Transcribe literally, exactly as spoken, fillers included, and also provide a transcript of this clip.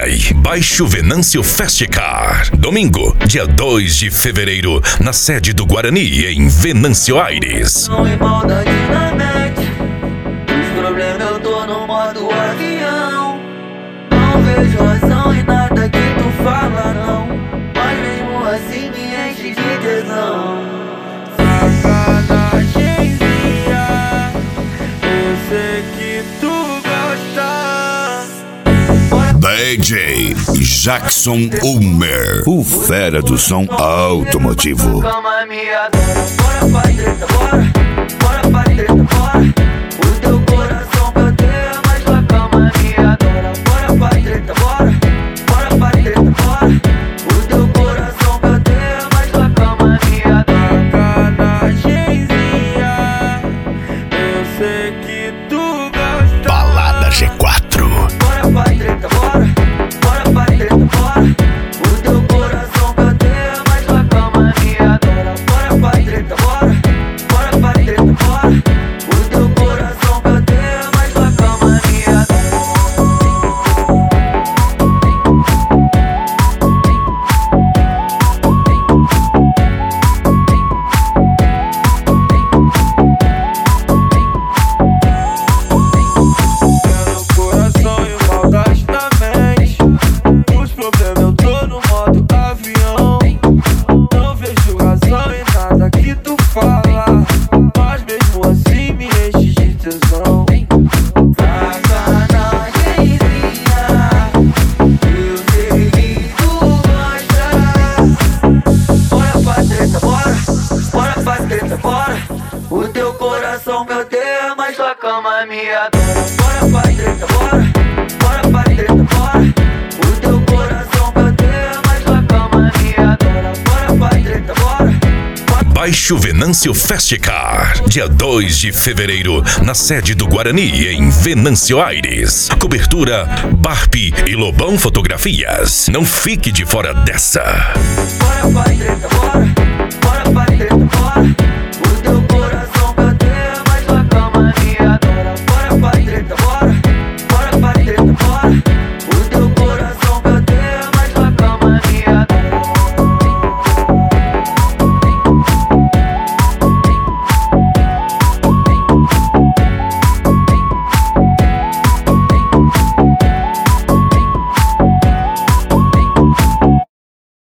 Vai, Baixo Venâncio Festcar. Domingo, dia dois de fevereiro, na sede do Guarani, em Venâncio Aires. Não é maldade na mente, os problemas eu tô no modo avião. Não vejo razão em nada que tu fala não, mas mesmo assim me enche de tesão. Sacanagemzinha, eu sei que tu gosta. D J Jackson Ulmer, o fera do som automotivo. Calma minha dona, bora pra treta, bora, bora pra treta, bora. O teu coração bater, mas tua calma minha dona, bora pra treta, bora, bora pra treta, bora. O teu coração bater, mas tua calma minha dona. Sacanagemzinha, eu sei que tu gosta. Balada G quatro. Bora pra treta, bora, bora pra treta, bora. O teu coração bater, mas tua calma minha dona. Bora pra treta, bora, bora pra treta, bora. O teu coração bater, mas tua calma minha dona. Pelo coração e maldade na mente, os problemas eu tô no modo avião. Não vejo razão em nada que tu fala, mas mesmo assim me enche de tesão. Sacanagemzinha, eu sei que tu gosta. Bora pra treta, bora, bora pra treta, bora. O teu coração meu Deus, mas tua cama é minha dona. Bora pra treta, bora, bora pra treta, bora. O teu coração meu Deus, mas tua cama é minha dona. Bora pra treta, bora. Baixo Venâncio Festcar, dia dois de fevereiro, na sede do Guarani, em Venâncio Aires. Cobertura Barp e Lobão Fotografias. Não fique de fora dessa. Bora pra treta, bora.